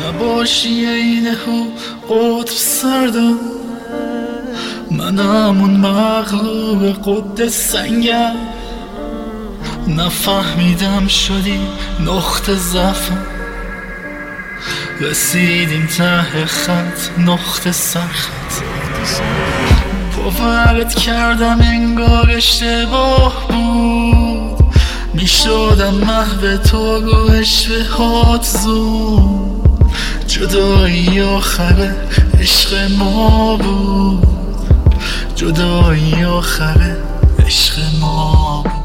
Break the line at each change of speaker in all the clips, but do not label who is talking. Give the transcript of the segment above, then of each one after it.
نباشی اینه قطب سردم، منم اون مغلوب قد سنگم. نفهمیدم شدی نقطه ضعفم، رسیدیم ته خط نقطه سرخط. باورت کردم انگار اشتباه بود، میشدم محو تو رو اشتهات زود. جدایی آخر عشق ما بود، جدایی آخر عشق ما بود.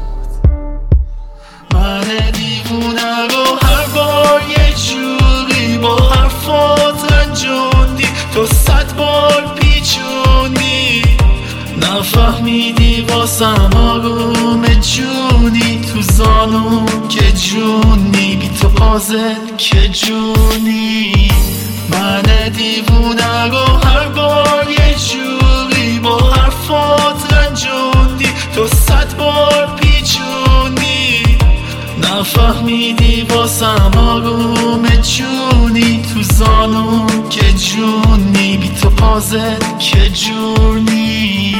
من دیوونه رو هر بار یه جوری با حرفات رنجوندی، تو 100 بار پیچوندی. نفهمیدی واسم آروم جونی، تو زانون که جونی، بی تو پازل که جونی. من دیوونه رو هر بار یه جوری با حرفات رنجوندی، تو 100 بار پیچوندی. نفهمیدی واسم آروم جونی، تو زانون که جونی، بی تو پازل که جونی.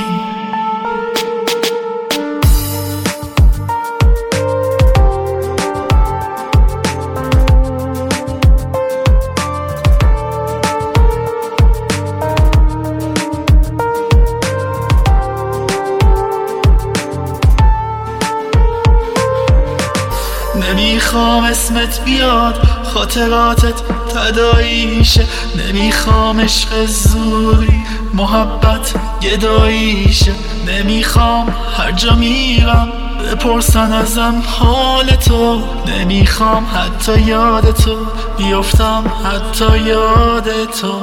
نمیخوام اسمت بیاد خاطراتت تداعی شه، نمیخوام عشق زوری محبت گدایی شه. نمیخوام هر جا میرم بپرسن ازم حال تو، نمیخوام حتی یاد تو بیفتم، حتی یاد تو.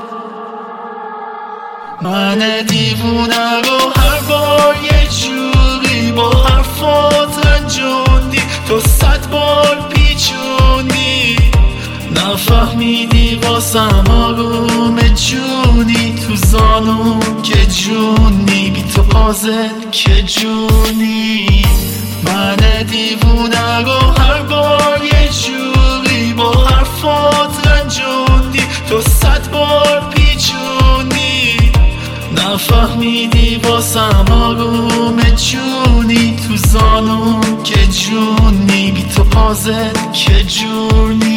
من دیوونه رو هر بار یه جوری با حرفات رنجوندی، تو 100 بار پیچوندی. نفهمیدی واسم آروم جونی، تو زانون که جونی، بی تو پازل که جونی. من دیوونه رو هر بار یه جوری با حرفات رنجوندی، تو 100 بار پیچوندی. نفهمیدی واسم آروم جونی، تو زانون که جونی، بی تو پازل که جونی.